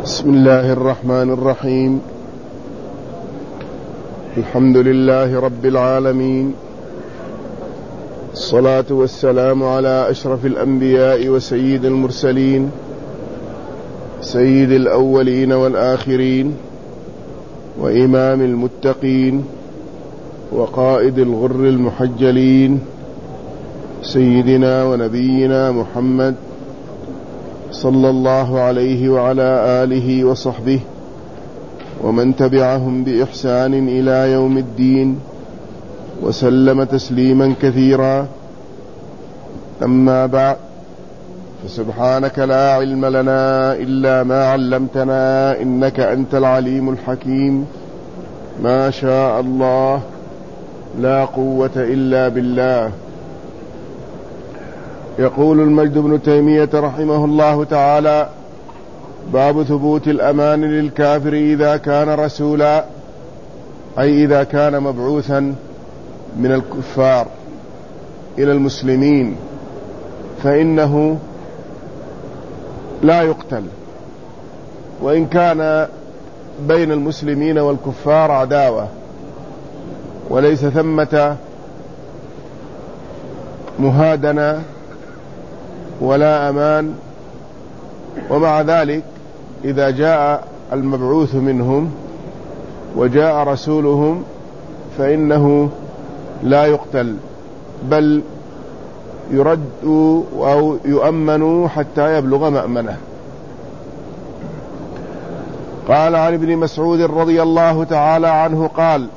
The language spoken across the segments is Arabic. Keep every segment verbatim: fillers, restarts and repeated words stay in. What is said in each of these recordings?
بسم الله الرحمن الرحيم. الحمد لله رب العالمين، الصلاة والسلام على أشرف الأنبياء وسيد المرسلين، سيد الأولين والآخرين، وإمام المتقين، وقائد الغر المحجلين، سيدنا ونبينا محمد صلى الله عليه وعلى آله وصحبه ومن تبعهم بإحسان إلى يوم الدين، وسلم تسليما كثيرا. أما بعد، فسبحانك لا علم لنا إلا ما علمتنا إنك أنت العليم الحكيم. ما شاء الله، لا قوة إلا بالله. يقول المجد بن تيمية رحمه الله تعالى: باب ثبوت الأمان للكافر إذا كان رسولا، أي إذا كان مبعوثا من الكفار إلى المسلمين، فإنه لا يقتل، وإن كان بين المسلمين والكفار عداوة وليس ثمة مهادنة ولا أمان. ومع ذلك إذا جاء المبعوث منهم وجاء رسولهم فإنه لا يقتل، بل يرد أو يؤمن حتى يبلغ مأمنه. قال عن ابن مسعود رضي الله تعالى عنه قال: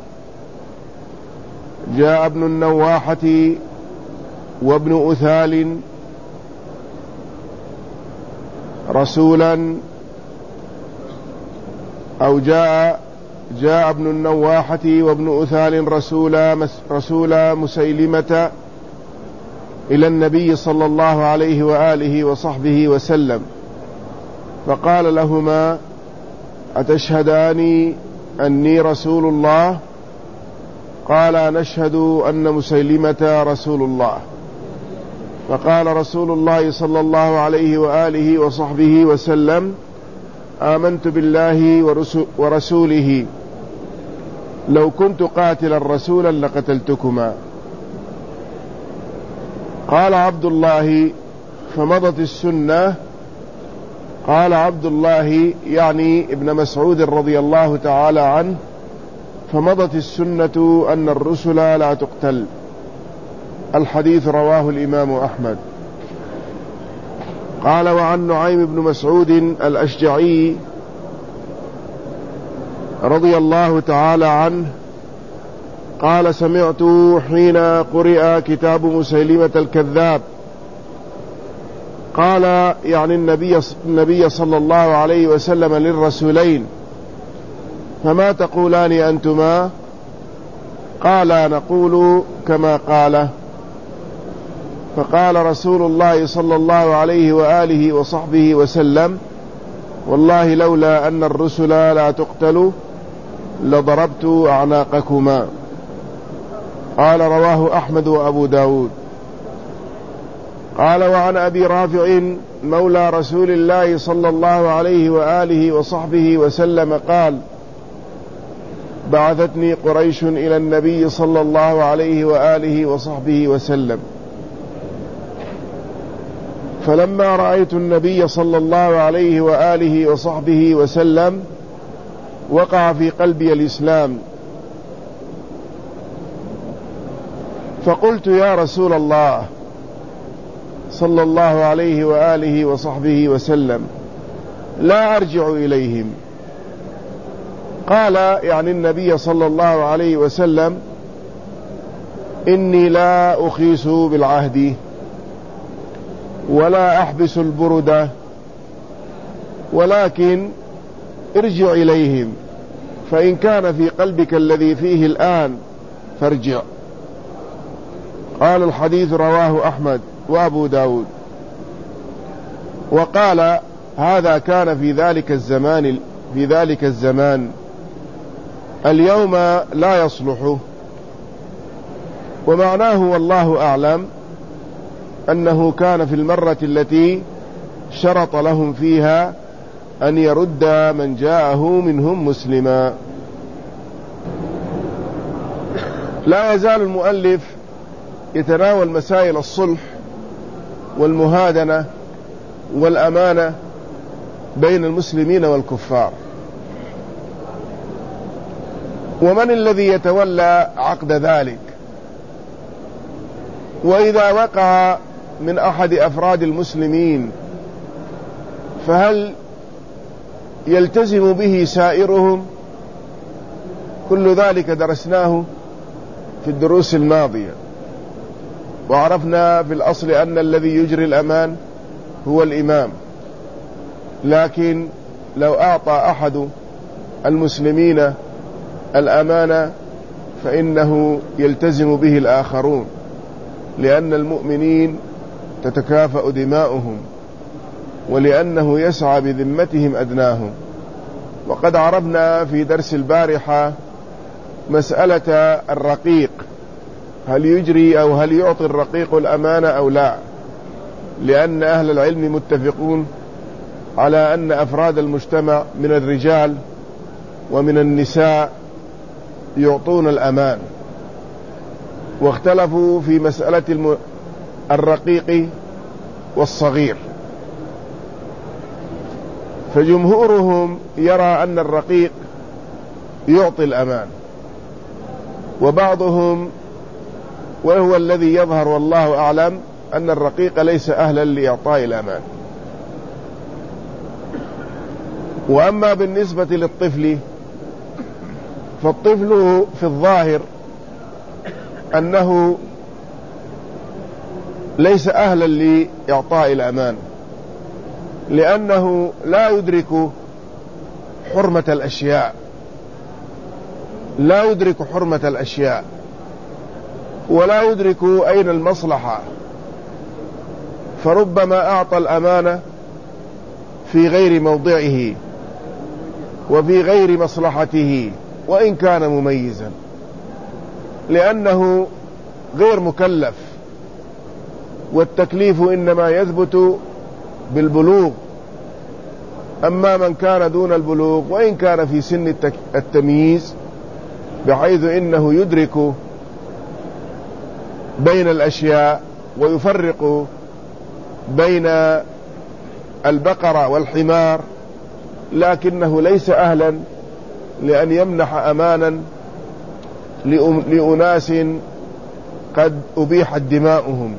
جاء ابن النواحة وابن أثال رسولا، أو جاء جاء ابن النواحة وابن أثال رسولا رسول مسيلمة إلى النبي صلى الله عليه وآله وصحبه وسلم، فقال لهما: أتشهدان أني رسول الله؟ قال: نشهد أن مسيلمة رسول الله. فقال رسول الله صلى الله عليه وآله وصحبه وسلم: آمنت بالله ورسوله، لو كنت قاتلا رسولا لقتلتكما. قال عبد الله: فمضت السنة. قال عبد الله يعني ابن مسعود رضي الله تعالى عنه: فمضت السنة أن الرسل لا تقتل. الحديث رواه الإمام أحمد. قال: وعن نعيم بن مسعود الأشجعي رضي الله تعالى عنه قال: سمعت حين قرئ كتاب مسيلمة الكذاب، قال يعني النبي, النبي صلى الله عليه وسلم للرسولين: فما تقولان أنتما؟ قال: نقول كما قال. فقال رسول الله صلى الله عليه وآله وصحبه وسلم: والله لولا أن الرسل لا تقتل لضربت أعناقكما. قال: رواه أحمد وأبو داود. قال: وعن أبي رافع مولى رسول الله صلى الله عليه وآله وصحبه وسلم قال: بعثتني قريش إلى النبي صلى الله عليه وآله وصحبه وسلم، فلما رأيت النبي صلى الله عليه وآله وصحبه وسلم وقع في قلبي الإسلام، فقلت: يا رسول الله صلى الله عليه وآله وصحبه وسلم، لا أرجع إليهم. قال يعني النبي صلى الله عليه وسلم: إني لا أخيس بالعهد ولا أحبس البردة، ولكن ارجع إليهم، فإن كان في قلبك الذي فيه الآن فارجع. قال: الحديث رواه أحمد وأبو داود. وقال: هذا كان في ذلك الزمان في ذلك الزمان اليوم لا يصلح. ومعناه والله أعلم أنه كان في المرة التي شرط لهم فيها أن يرد من جاءه منهم مسلما. لا يزال المؤلف يتناول مسائل الصلح والمهادنة والأمانة بين المسلمين والكفار، ومن الذي يتولى عقد ذلك، وإذا وقع من أحد أفراد المسلمين فهل يلتزم به سائرهم؟ كل ذلك درسناه في الدروس الماضية، وعرفنا في الأصل أن الذي يجري الأمان هو الإمام، لكن لو أعطى أحد المسلمين الأمانة فإنه يلتزم به الآخرون، لأن المؤمنين تتكافأ دماؤهم، ولأنه يسعى بذمتهم أدناهم. وقد عرفنا في درس البارحة مسألة الرقيق، هل يجري أو هل يعطي الرقيق الأمانة أو لا، لأن أهل العلم متفقون على أن أفراد المجتمع من الرجال ومن النساء يعطون الأمان، واختلفوا في مسألة الرقيق والصغير، فجمهورهم يرى أن الرقيق يعطي الأمان، وبعضهم وهو الذي يظهر والله أعلم أن الرقيق ليس أهلا لإعطاء الأمان. وأما بالنسبة للطفل فالطفل في الظاهر أنه ليس أهلا لإعطاء الأمان، لأنه لا يدرك حرمة الأشياء لا يدرك حرمة الأشياء ولا يدرك أين المصلحة، فربما أعطى الأمانة في غير موضعه وفي غير مصلحته وإن كان مميزا، لأنه غير مكلف، والتكليف إنما يثبت بالبلوغ. أما من كان دون البلوغ وإن كان في سن التمييز بحيث إنه يدرك بين الأشياء ويفرق بين البقرة والحمار، لكنه ليس أهلا لأن يمنح أمانا لأناس قد أبيحت دماؤهم.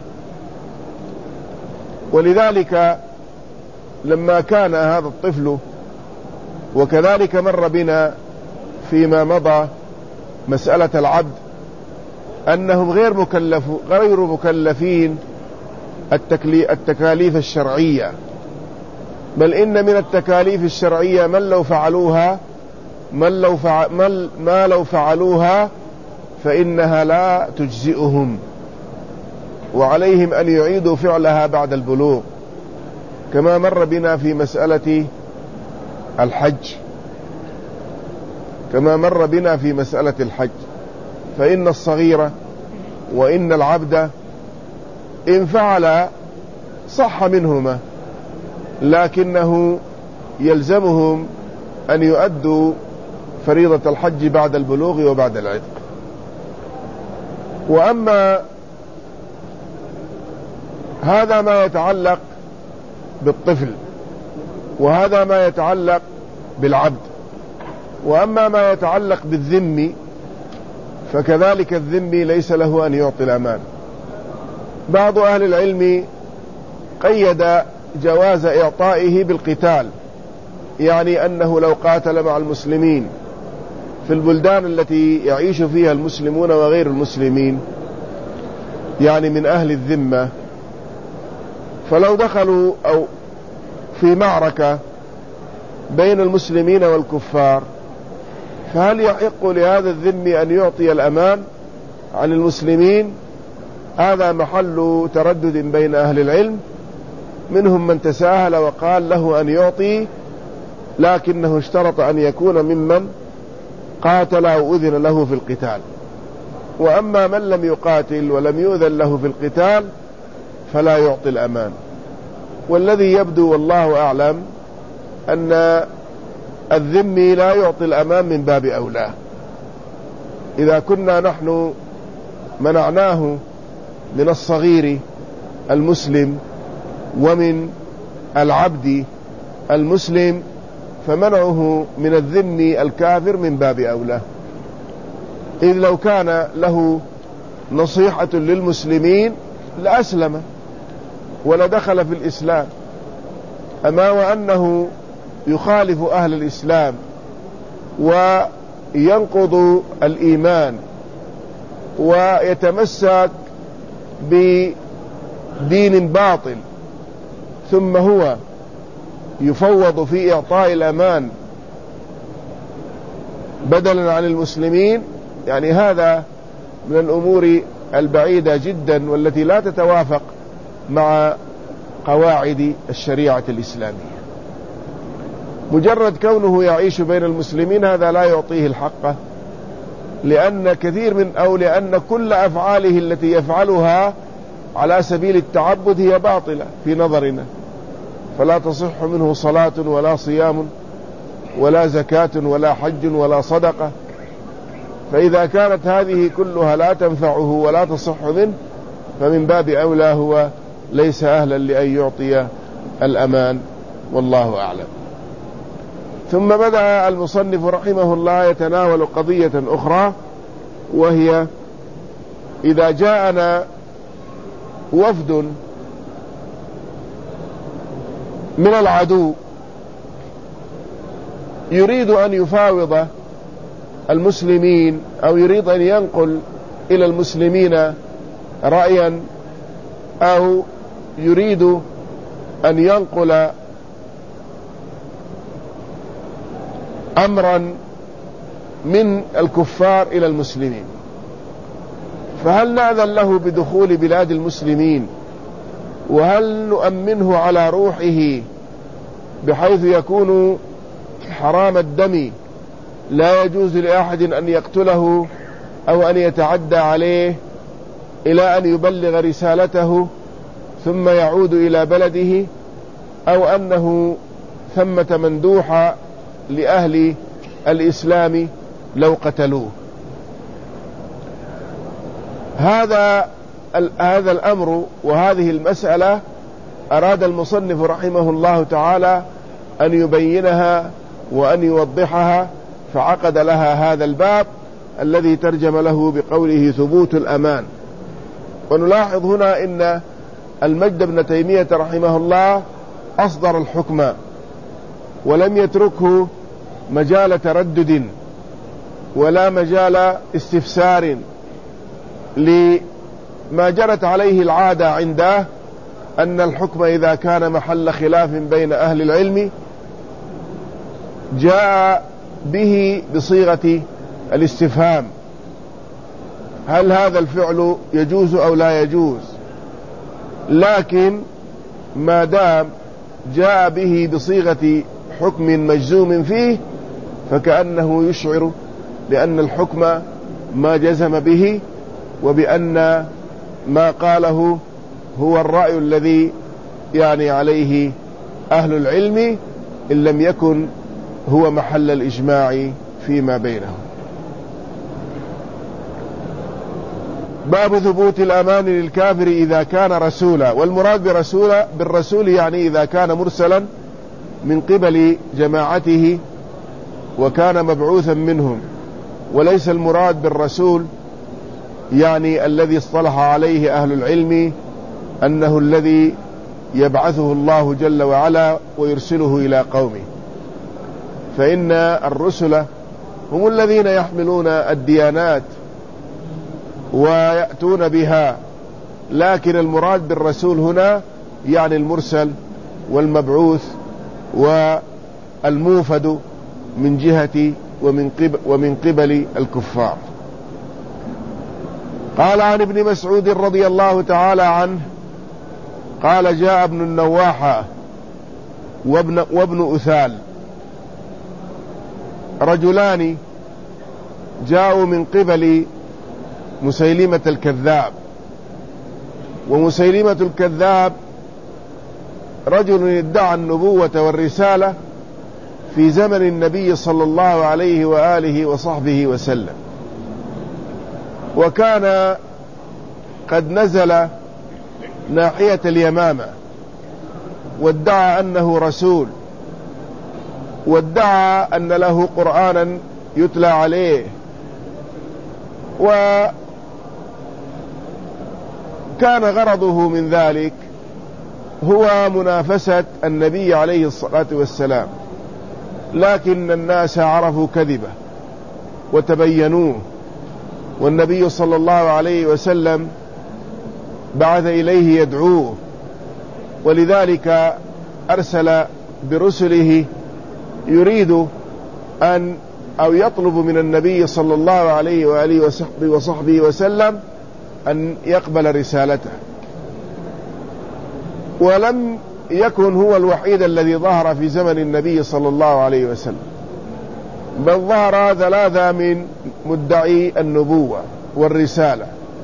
ولذلك لما كان هذا الطفل، وكذلك مر بنا فيما مضى مسألة العبد، أنهم غير مكلف غير مكلفين التكاليف الشرعية، بل إن من التكاليف الشرعية من لو فعلوها من لو فع من ما لو فعلوها فإنها لا تجزئهم، وعليهم أن يعيدوا فعلها بعد البلوغ، كما مر بنا في مسألة الحج كما مر بنا في مسألة الحج فإن الصغير وإن العبد إن فعل صح منهما، لكنه يلزمهم أن يؤدوا فريضة الحج بعد البلوغ وبعد العتق. وأما هذا ما يتعلق بالطفل، وهذا ما يتعلق بالعبد. وأما ما يتعلق بالذمي فكذلك الذمي ليس له أن يعطي الأمان. بعض أهل العلم قيد جواز إعطائه بالقتال، يعني أنه لو قاتل مع المسلمين في البلدان التي يعيش فيها المسلمون وغير المسلمين، يعني من أهل الذمة، فلو دخلوا أو في معركة بين المسلمين والكفار، فهل يحق لهذا الذمي أن يعطي الأمان عن المسلمين؟ هذا محل تردد بين أهل العلم، منهم من تساهل وقال له أن يعطي، لكنه اشترط أن يكون ممن قاتل أو أذن له في القتال. وأما من لم يقاتل ولم يؤذن له في القتال فلا يعطي الأمان. والذي يبدو والله أعلم أن الذمي لا يعطي الأمان من باب أولى. إذا كنا نحن منعناه من الصغير المسلم ومن العبد المسلم، فمنعه من الذمي الكافر من باب أولى. إذ لو كان له نصيحة للمسلمين لأسلم ولدخل في الإسلام، أما وأنه يخالف أهل الإسلام وينقض الإيمان ويتمسك بدين باطل، ثم هو يفوض في إعطاء الأمان بدلا عن المسلمين، يعني هذا من الأمور البعيدة جدا والتي لا تتوافق مع قواعد الشريعة الإسلامية. مجرد كونه يعيش بين المسلمين هذا لا يعطيه الحق، لأن كثير من أو لأن كل أفعاله التي يفعلها على سبيل التعبد هي باطلة في نظرنا، فلا تصح منه صلاة ولا صيام ولا زكاة ولا حج ولا صدقة. فإذا كانت هذه كلها لا تنفعه ولا تصح منه، فمن باب أولى هو ليس أهلا لأن يعطي الأمان، والله أعلم. ثم بدأ المصنف رحمه الله يتناول قضية أخرى، وهي إذا جاءنا وفد من العدو يريد أن يفاوض المسلمين أو يريد أن ينقل إلى المسلمين رأيا، أو يريد أن ينقل أمرا من الكفار إلى المسلمين، فهل نأذن له بدخول بلاد المسلمين؟ وهل نؤمنه على روحه بحيث يكون حرام الدم لا يجوز لأحد أن يقتله أو أن يتعدى عليه إلى أن يبلغ رسالته ثم يعود إلى بلده، أو أنه ثمة مندوحة لأهل الإسلام لو قتلوه؟ هذا هذا الأمر وهذه المسألة أراد المصنف رحمه الله تعالى أن يبينها وأن يوضحها، فعقد لها هذا الباب الذي ترجم له بقوله ثبوت الأمان. ونلاحظ هنا إن المجد بن تيمية رحمه الله أصدر الحكم ولم يتركه مجال تردد ولا مجال استفسار، لما جرت عليه العادة عنده أن الحكم إذا كان محل خلاف بين أهل العلم جاء به بصيغة الاستفهام: هل هذا الفعل يجوز أو لا يجوز؟ لكن ما دام جاء به بصيغة حكم مجزوم فيه فكأنه يشعر بأن الحكم ما جزم به، وبأن ما قاله هو الرأي الذي يعني عليه أهل العلم، إن لم يكن هو محل الإجماع فيما بينهم. باب ثبوت الأمان للكافر إذا كان رسولا. والمراد برسول بالرسول يعني إذا كان مرسلا من قبل جماعته وكان مبعوثا منهم، وليس المراد بالرسول يعني الذي اصطلح عليه أهل العلم أنه الذي يبعثه الله جل وعلا ويرسله إلى قومه، فإن الرسل هم الذين يحملون الديانات ويأتون بها، لكن المراد بالرسول هنا يعني المرسل والمبعوث والموفد من جهة ومن قبل, ومن قبل الكفار. قال عن ابن مسعود رضي الله تعالى عنه قال: جاء ابن النواحة وابن, وابن أثال رجلان جاءوا من قبل مسيلمة الكذاب. ومسيلمة الكذاب رجل ادعى النبوة والرسالة في زمن النبي صلى الله عليه وآله وصحبه وسلم، وكان قد نزل ناحية اليمامة وادعى أنه رسول، وادعى أن له قرآنا يتلى عليه، وكان غرضه من ذلك هو منافسة النبي عليه الصلاة والسلام، لكن الناس عرفوا كذبه وتبينوه، والنبي صلى الله عليه وسلم بعث إليه يدعوه، ولذلك أرسل برسله يريد أن أو يطلب من النبي صلى الله عليه وآله وصحبه, وصحبه وسلم أن يقبل رسالته. ولم يكن هو الوحيد الذي ظهر في زمن النبي صلى الله عليه وسلم، بل ظهر ثلاثة من مدعي النبوة والرسالة،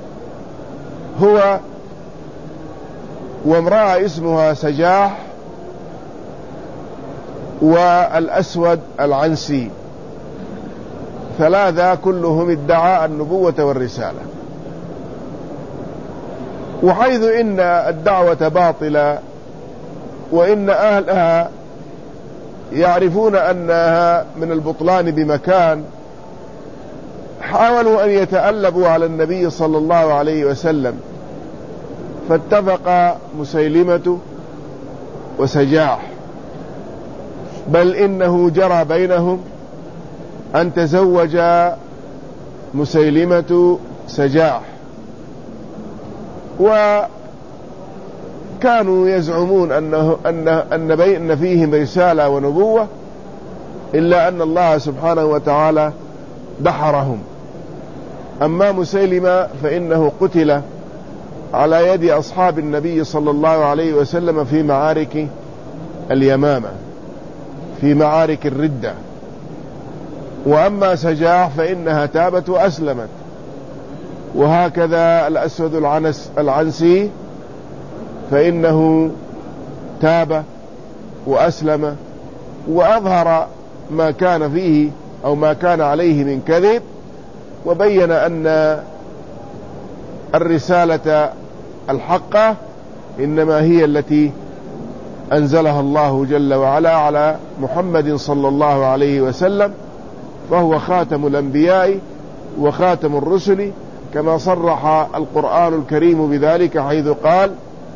هو وامرأة اسمها سجاح والأسود العنسي، ثلاثة كلهم ادعى النبوة والرسالة. وحيث إن الدعوة باطلة وإن أهلها يعرفون أنها من البطلان بمكان، حاولوا أن يتألبوا على النبي صلى الله عليه وسلم، فاتفق مسيلمة وسجاح، بل إنه جرى بينهم أن تزوج مسيلمة سجاح، وكانوا يزعمون أنه أن أن بين فيهم رسالة ونبوة، إلا أن الله سبحانه وتعالى دحرهم. أما مسيلمة فإنه قتل على يد أصحاب النبي صلى الله عليه وسلم في معارك اليمامة، في معارك الردة. وأما سجاح فإنها تابت وأسلمت، وهكذا الأسود العنس العنسي فإنه تاب وأسلم وأظهر ما كان فيه أو ما كان عليه من كذب، وبين أن الرسالة الحقة إنما هي التي أنزلها الله جل وعلا على محمد صلى الله عليه وسلم، فهو خاتم الأنبياء وخاتم الرسل، كما صرح القرآن الكريم بذلك حيث قال: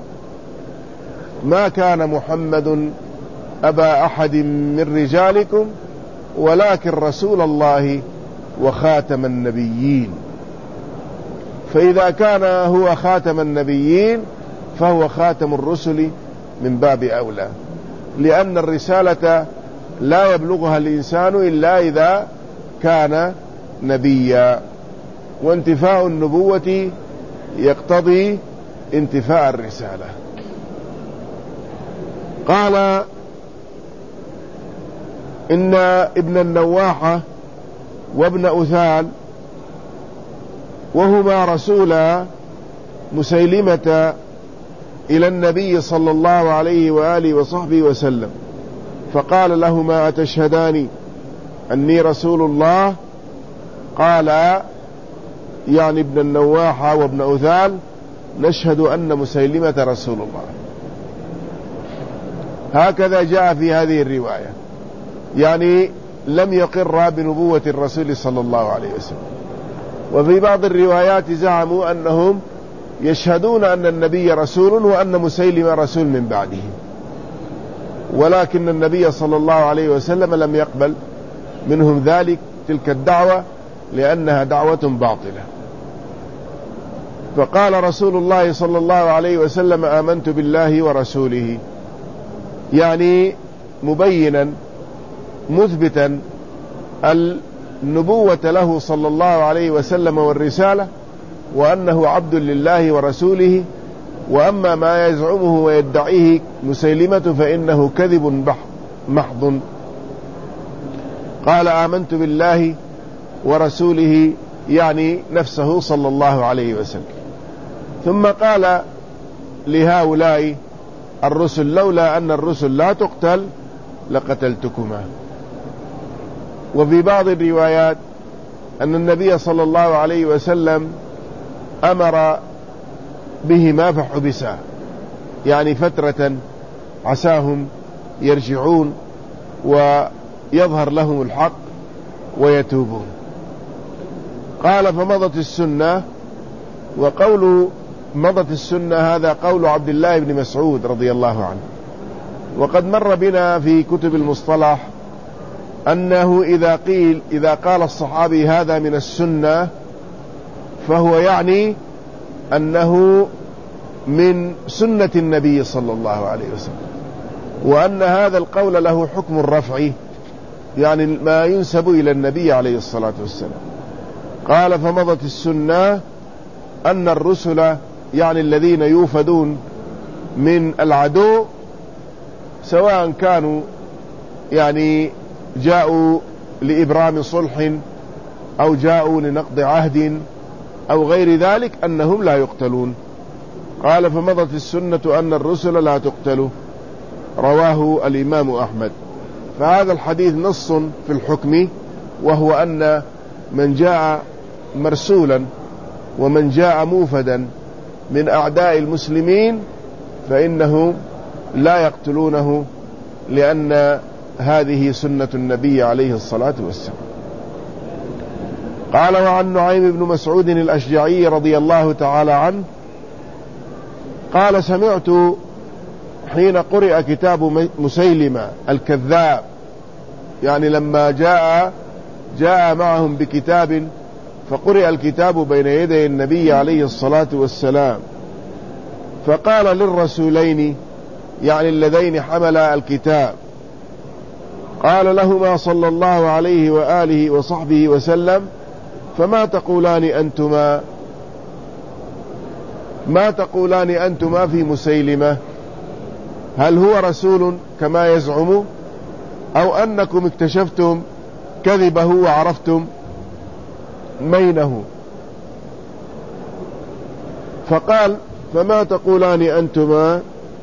ما كان محمد أبا أحد من رجالكم ولكن رسول الله وخاتم النبيين. فإذا كان هو خاتم النبيين فهو خاتم الرسل من باب أولى، لأن الرسالة لا يبلغها الإنسان إلا إذا كان نبيا، وانتفاء النبوة يقتضي انتفاء الرسالة. قال: إن ابن النواحة وابن أثال وهما رسولا مسيلمة إلى النبي صلى الله عليه وآله وصحبه وسلم، فقال لهما: أتشهدان أني رسول الله؟ قال يعني ابن النواحة وابن أثال: نشهد أن مسيلمة رسول الله. هكذا جاء في هذه الرواية، يعني لم يقر بنبوة الرسول صلى الله عليه وسلم. وفي بعض الروايات زعموا أنهم يشهدون أن النبي رسول وأن مسيلمة رسول من بعده، ولكن النبي صلى الله عليه وسلم لم يقبل منهم ذلك تلك الدعوة، لأنها دعوة باطلة. فقال رسول الله صلى الله عليه وسلم: آمنت بالله ورسوله، يعني مبينا مثبتا النبوة له صلى الله عليه وسلم والرسالة، وأنه عبد لله ورسوله. وأما ما يزعمه ويدعيه مسيلمة فإنه كذب محض. قال: آمنت بالله ورسوله، يعني نفسه صلى الله عليه وسلم. ثم قال لهؤلاء الرسل: لولا أن الرسل لا تقتل لقتلتكما. وفي بعض الروايات أن النبي صلى الله عليه وسلم أمر بهما فحبسا، يعني فترة عساهم يرجعون ويظهر لهم الحق ويتوبون. قال فمضت السنة. وقول مضت السنة هذا قول عبد الله بن مسعود رضي الله عنه، وقد مر بنا في كتب المصطلح أنه إذا قيل إذا قال الصحابي هذا من السنة فهو يعني أنه من سنة النبي صلى الله عليه وسلم، وأن هذا القول له حكم الرفع، يعني ما ينسب إلى النبي عليه الصلاة والسلام. قال فمضت السنة أن الرسل يعني الذين يوفدون من العدو سواء كانوا يعني جاءوا لإبرام صلح أو جاءوا لنقض عهد أو غير ذلك أنهم لا يقتلون. قال فمضت السنة أن الرسل لا تقتل، رواه الإمام أحمد. فهذا الحديث نص في الحكم، وهو أن من جاء مرسولا ومن جاء موفدا من أعداء المسلمين فإنه لا يقتلونه، لأن هذه سنة النبي عليه الصلاة والسلام. قال وعن نعيم بن مسعود الأشجعي رضي الله تعالى عنه قال سمعت حين قرئ كتاب مسيلمة الكذاب، يعني لما جاء جاء معهم بكتاب فقرئ الكتاب بين يدي النبي عليه الصلاة والسلام، فقال للرسولين يعني اللذين حملا الكتاب، قال لهما صلى الله عليه وآله وصحبه وسلم فما تقولان أنتما ما تقولان أنتما في مسيلمة؟ هل هو رسول كما يزعم، أو أنكم اكتشفتم كذبه وعرفتم مينه؟ فقال فما تقولان أنتما؟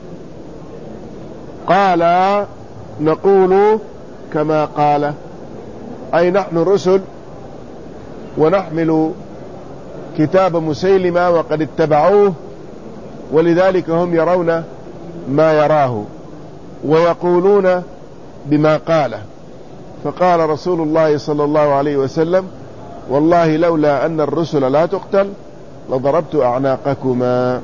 قال نقول كما قال، أي نحن رسل ونحمل كتاب مسيلمة وقد اتبعوه، ولذلك هم يرون ما يراه ويقولون بما قاله. فقال رسول الله صلى الله عليه وسلم والله لولا أن الرسل لا تقتل لضربت أعناقكما،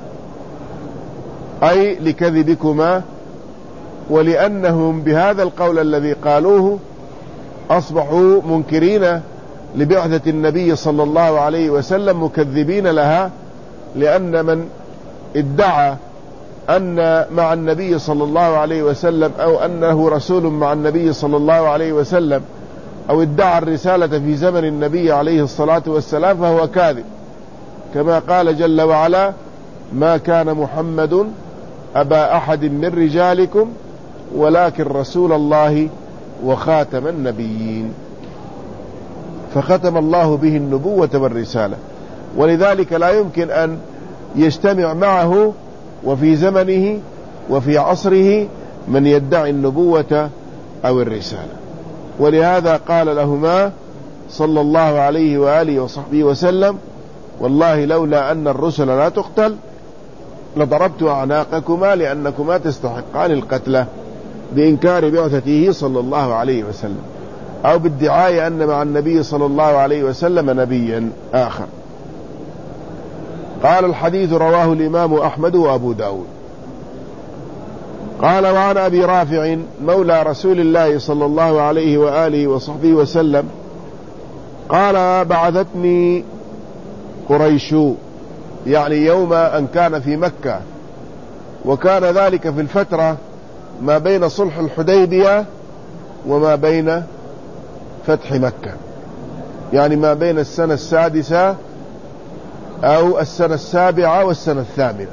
أي لكذبكما، ولأنهم بهذا القول الذي قالوه أصبحوا منكرين لبعثة النبي صلى الله عليه وسلم، مكذبين لها، لأن من ادعى أن مع النبي صلى الله عليه وسلم أو أنه رسول مع النبي صلى الله عليه وسلم أو ادعى الرسالة في زمن النبي عليه الصلاة والسلام فهو كاذب، كما قال جل وعلا ما كان محمد أبا أحد من رجالكم ولكن رسول الله وخاتم النبيين، فختم الله به النبوة والرسالة، ولذلك لا يمكن أن يجتمع معه وفي زمنه وفي عصره من يدعي النبوة أو الرسالة. ولهذا قال لهما صلى الله عليه وآله وصحبه وسلم والله لولا أن الرسل لا تقتل لضربت أعناقكما لأنكما تستحقان القتل، بإنكار بعثته صلى الله عليه وسلم أو بادعاء أن مع النبي صلى الله عليه وسلم نبيا آخر. قال الحديث رواه الإمام أحمد وأبو داود. قال وعن أبي رافع مولى رسول الله صلى الله عليه وآله وصحبه وسلم قال بعثتني قريش، يعني يوم أن كان في مكة، وكان ذلك في الفترة ما بين صلح الحديبية وما بين فتح مكة، يعني ما بين السنة السادسة أو السنة السابعة والسنة الثامنة.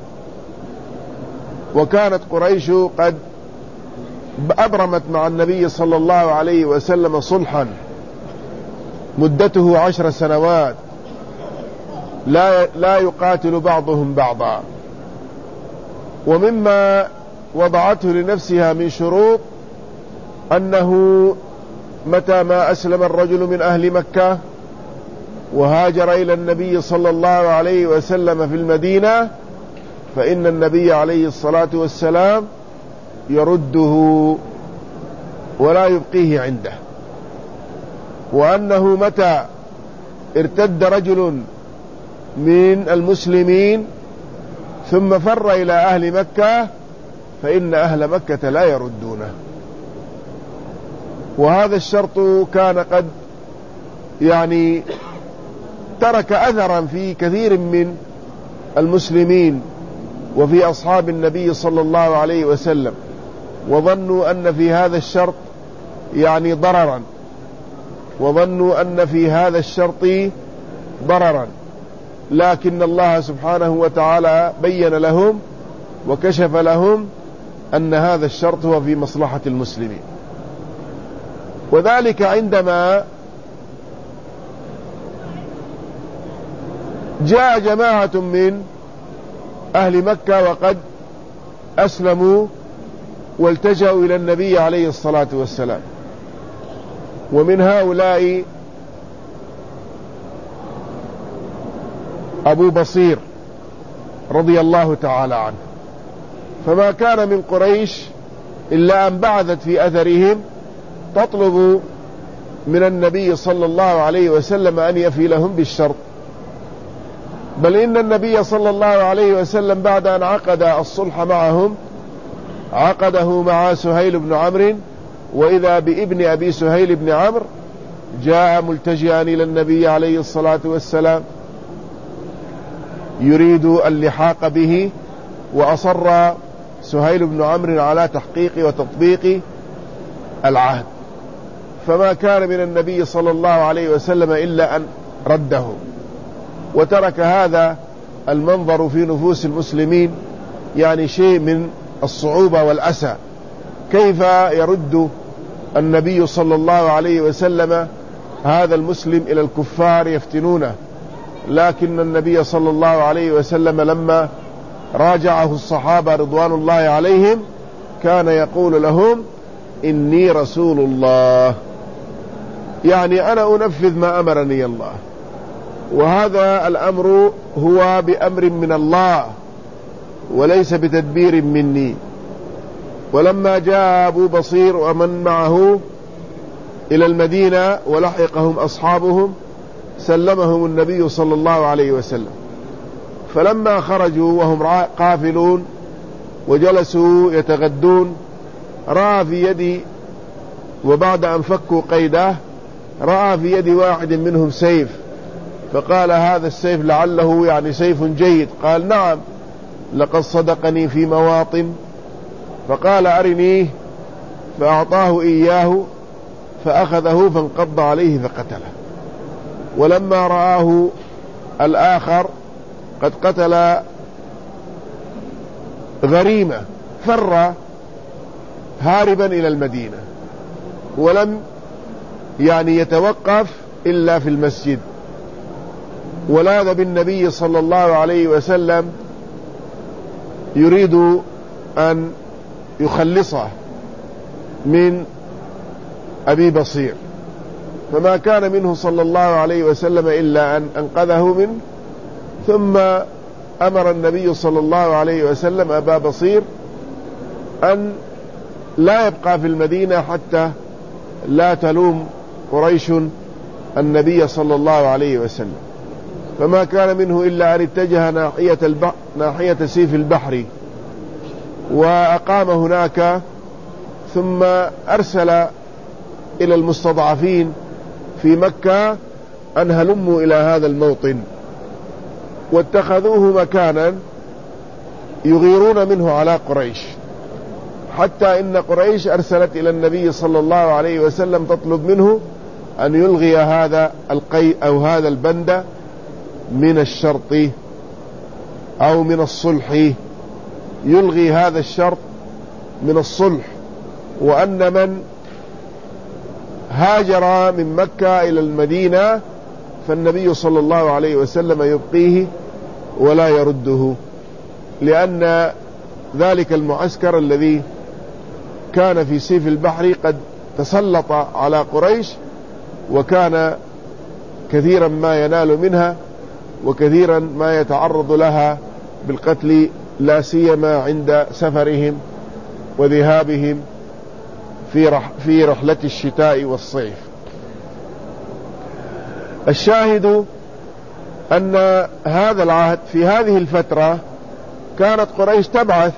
وكانت قريش قد أبرمت مع النبي صلى الله عليه وسلم صلحا مدته عشر سنوات لا لا يقاتل بعضهم بعضا، ومما وضعته لنفسها من شروط أنه متى ما أسلم الرجل من أهل مكة وهاجر إلى النبي صلى الله عليه وسلم في المدينة فإن النبي عليه الصلاة والسلام يرده ولا يبقيه عنده، وأنه متى ارتد رجل من المسلمين ثم فر إلى أهل مكة فإن أهل مكة لا يردونه. وهذا الشرط كان قد يعني ترك أثرا في كثير من المسلمين وفي أصحاب النبي صلى الله عليه وسلم، وظنوا أن في هذا الشرط يعني ضررا وظنوا أن في هذا الشرط ضررا لكن الله سبحانه وتعالى بين لهم وكشف لهم أن هذا الشرط هو في مصلحة المسلمين. وذلك عندما جاء جماعة من أهل مكة وقد أسلموا والتجأوا إلى النبي عليه الصلاة والسلام، ومن هؤلاء أبو بصير رضي الله تعالى عنه، فما كان من قريش إلا أن بعثت في أثرهم تطلب من النبي صلى الله عليه وسلم أن يفي لهم بالشرط، بل إن النبي صلى الله عليه وسلم بعد أن عقد الصلح معهم عقده مع سهيل بن عمرو، وإذا بابن أبي سهيل بن عمرو جاء ملتجئا إلى النبي عليه الصلاة والسلام يريد اللحاق به، وأصر سهيل بن عمرو على تحقيق وتطبيق العهد، فما كان من النبي صلى الله عليه وسلم إلا أن رده، وترك هذا المنظر في نفوس المسلمين يعني شيء من الصعوبة والأسى، كيف يرد النبي صلى الله عليه وسلم هذا المسلم إلى الكفار يفتنونه. لكن النبي صلى الله عليه وسلم لما راجعه الصحابة رضوان الله عليهم كان يقول لهم إني رسول الله، يعني أنا أنفذ ما أمرني الله، وهذا الأمر هو بأمر من الله وليس بتدبير مني. ولما جاء أبو بصير ومن معه إلى المدينة ولحقهم أصحابهم سلمهم النبي صلى الله عليه وسلم، فلما خرجوا وهم قافلون وجلسوا يتغدون رأى في يدي، وبعد أن فكوا قيده رأى في يد واحد منهم سيف، فقال هذا السيف لعله يعني سيف جيد، قال نعم لقد صدقني في مواطن، فقال أرنيه، فأعطاه إياه فأخذه فانقض عليه فقتله. ولما رآه الآخر قد قتل غريمة فر هاربا إلى المدينة، ولم يعني يتوقف إلا في المسجد، ولاذ بالنبي صلى الله عليه وسلم يريد أن يخلصه من أبي بصير، فما كان منه صلى الله عليه وسلم إلا أن أنقذه منه، ثم أمر النبي صلى الله عليه وسلم أبا بصير أن لا يبقى في المدينة حتى لا تلوم قريش النبي صلى الله عليه وسلم، فما كان منه إلا أن اتجه ناحية, الب... ناحية سيف البحر وأقام هناك، ثم أرسل إلى المستضعفين في مكة أن هلموا إلى هذا الموطن، واتخذوه مكانا يغيرون منه على قريش، حتى إن قريش أرسلت إلى النبي صلى الله عليه وسلم تطلب منه أن يلغي هذا القي أو هذا البند من الشرط أو من الصلح، يلغي هذا الشرط من الصلح، وأن من هاجر من مكة إلى المدينة فالنبي صلى الله عليه وسلم يبقيه ولا يرده، لأن ذلك المعسكر الذي كان في سيف البحر قد تسلط على قريش، وكان كثيرا ما ينال منها وكثيرا ما يتعرض لها بالقتل، لا سيما عند سفرهم وذهابهم في رح في رحلة الشتاء والصيف. الشاهد أن هذا العهد في هذه الفترة كانت قريش تبعث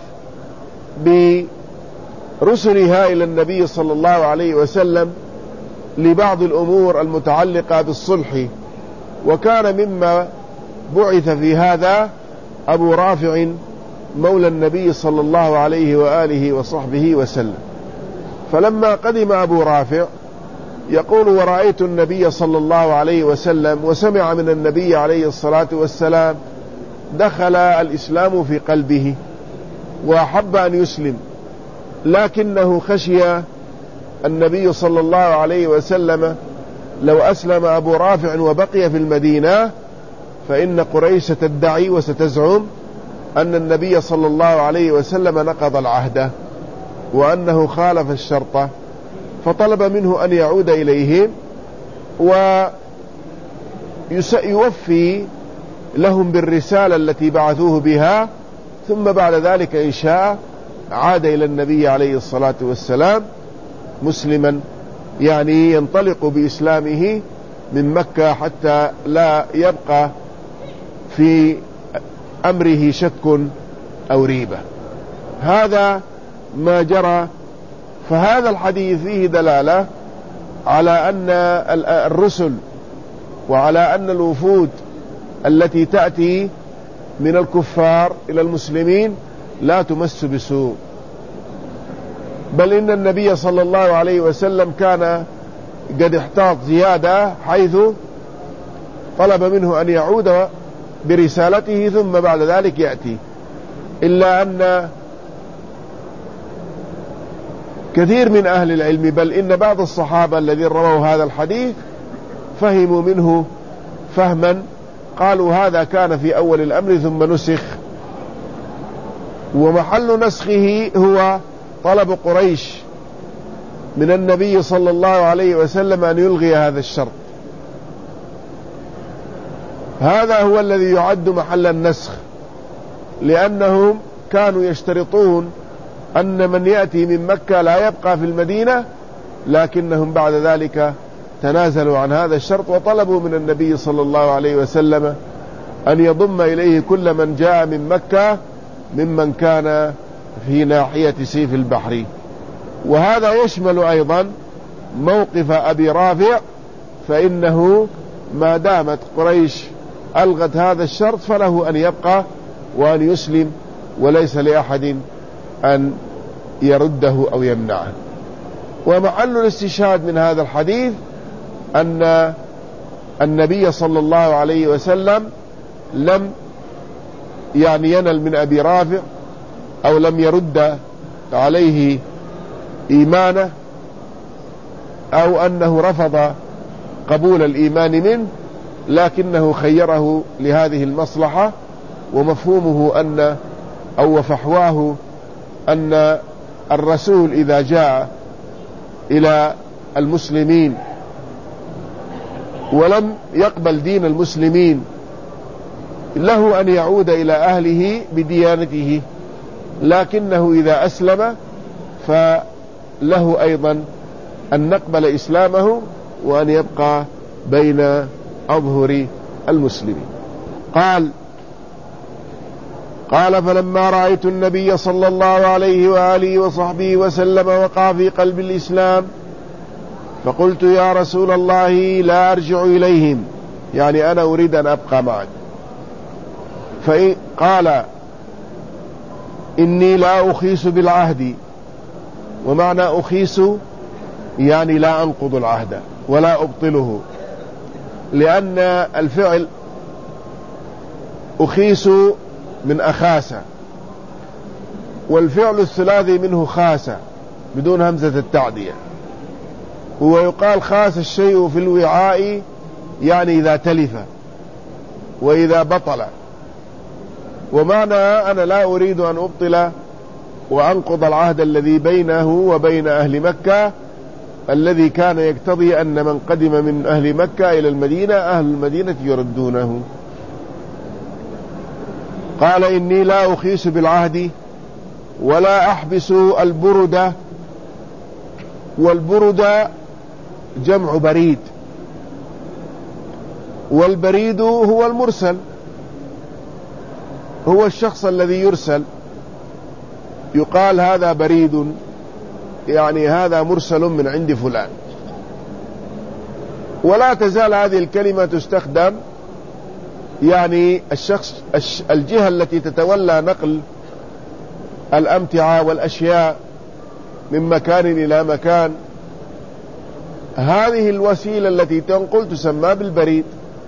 برسلها إلى النبي صلى الله عليه وسلم لبعض الأمور المتعلقة بالصلح، وكان مما بعث في هذا أبو رافع مولى النبي صلى الله عليه وآله وصحبه وسلم. فلما قدم أبو رافع يقول: ورأيت النبي صلى الله عليه وسلم وسمع من النبي عليه الصلاة والسلام، دخل الإسلام في قلبه وأحب أن يسلم، لكنه خشي النبي صلى الله عليه وسلم لو أسلم أبو رافع وبقي في المدينة فإن قريش ستدعي وستزعم أن النبي صلى الله عليه وسلم نقض العهد وأنه خالف الشرط، فطلب منه أن يعود إليهم ويوفي لهم بالرسالة التي بعثوه بها، ثم بعد ذلك إن شاء عاد إلى النبي عليه الصلاة والسلام مسلما، يعني ينطلق بإسلامه من مكة حتى لا يبقى في أمره شك أو ريبة. هذا ما جرى. فهذا الحديث فيه دلالة على أن الرسل وعلى أن الوفود التي تأتي من الكفار إلى المسلمين لا تمس بسوء، بل إن النبي صلى الله عليه وسلم كان قد احتاط زيادة، حيث طلب منه أن يعود برسالته ثم بعد ذلك يأتي. إلا أن كثير من أهل العلم، بل إن بعض الصحابة الذين رووا هذا الحديث فهموا منه فهما، قالوا هذا كان في أول الأمر ثم نسخ، ومحل نسخه هو طلب قريش من النبي صلى الله عليه وسلم أن يلغي هذا الشرط. هذا هو الذي يعد محل النسخ، لأنهم كانوا يشترطون أن من يأتي من مكة لا يبقى في المدينة، لكنهم بعد ذلك تنازلوا عن هذا الشرط وطلبوا من النبي صلى الله عليه وسلم أن يضم إليه كل من جاء من مكة ممن كان في ناحية سيف البحر. وهذا يشمل أيضا موقف أبي رافع، فإنه ما دامت قريش ألغت هذا الشرط فله أن يبقى وأن يسلم، وليس لأحد أن يرده أو يمنعه. ومحل الاستشهاد من هذا الحديث أن النبي صلى الله عليه وسلم لم يعني ينل من أبي رافع أو لم يرد عليه إيمانه، أو أنه رفض قبول الإيمان منه، لكنه خيره لهذه المصلحة. ومفهومه أن أو وفحواه أن الرسول إذا جاء إلى المسلمين ولم يقبل دين المسلمين له أن يعود إلى أهله بديانته، لكنه إذا أسلم فله أيضا أن نقبل إسلامه وأن يبقى بين أظهر المسلمين. قال قال فلما رأيت النبي صلى الله عليه وآله وصحبه وسلم وقع في قلب الإسلام فقلت يا رسول الله لا أرجع إليهم، يعني أنا أريد أن أبقى معك. فإن قال إني لا أخيس بالعهد، ومعنى أخيس يعني لا أنقض العهد ولا أبطله، لأن الفعل أخيس من أخاسة، والفعل الثلاثي منه خاسة بدون همزة التعدية. ويقال خاس الشيء في الوعاء يعني إذا تلف وإذا بطل. ومعنى أنا لا أريد أن أبطل وأنقض العهد الذي بينه وبين أهل مكة، الذي كان يقتضي أن من قدم من أهل مكة إلى المدينة أهل المدينة يردونه. قال إني لا أخيس بالعهد ولا أحبس البردة. والبردة جمع بريد، والبريد هو المرسل، هو الشخص الذي يرسل، يقال هذا بريد، يعني هذا مرسل من عند فلان. ولا تزال هذه الكلمة تستخدم، يعني الشخص الجهة التي تتولى نقل الأمتعة والأشياء من مكان إلى مكان، هذه الوسيلة التي تنقل تسمى بالبريد.